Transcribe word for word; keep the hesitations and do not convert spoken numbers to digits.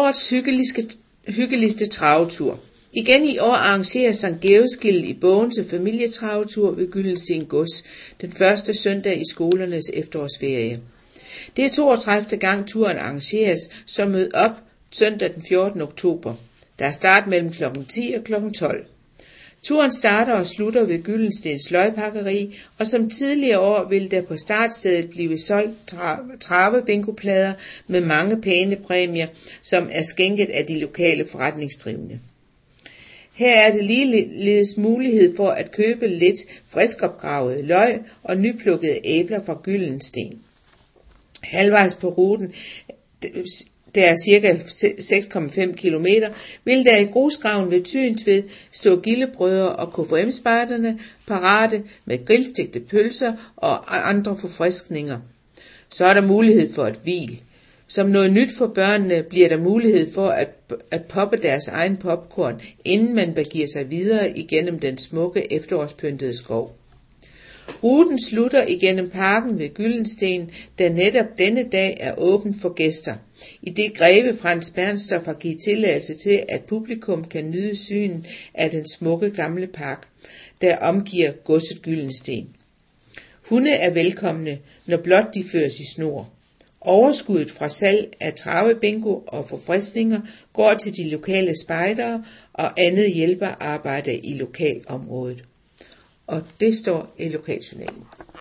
Årets hyggeligste, hyggeligste travetur. Igen i år arrangerer Sankt Georgsgildet i Bogense familietravetur ved Gyldensten Gods den første søndag i skolernes efterårsferie. Det er toogtredivte gang turen arrangeres, så mød op søndag den fjortende oktober. Der er start mellem klokken ti og klokken tolv. Turen starter og slutter ved Gyldenstens Løgpakkeri, og som tidligere år vil der på startstedet blive solgt tra- trave-bingoplader med mange pæne præmier, som er skænket af de lokale forretningsdrivende. Her er det ligeledes mulighed for at købe lidt friskopgravede løg og nyplukkede æbler fra Gyldensten. Halvvejs på ruten, der er cirka seks komma fem kilometer, vil der i grusgraven ved Tyensved stå gildebrødre og K F M-spejderne parate med grillstegte pølser og andre forfriskninger. Så er der mulighed for et hvil. Som noget nyt for børnene bliver der mulighed for at, at poppe deres egen popcorn, inden man begiver sig videre igennem den smukke efterårspyntede skov. Ruten slutter igennem parken ved Gyldensten, der netop denne dag er åben for gæster, i det greve Frans Bernstorff har givet tilladelse til, at publikum kan nyde synet af den smukke gamle park, der omgiver godset Gyldensten. Hunde er velkomne, når blot de føres i snor. Overskuddet fra salg af travebingo og forfriskninger går til de lokale spejdere og andet hjælperarbejde i lokalområdet. Og det står i lokaljournalen.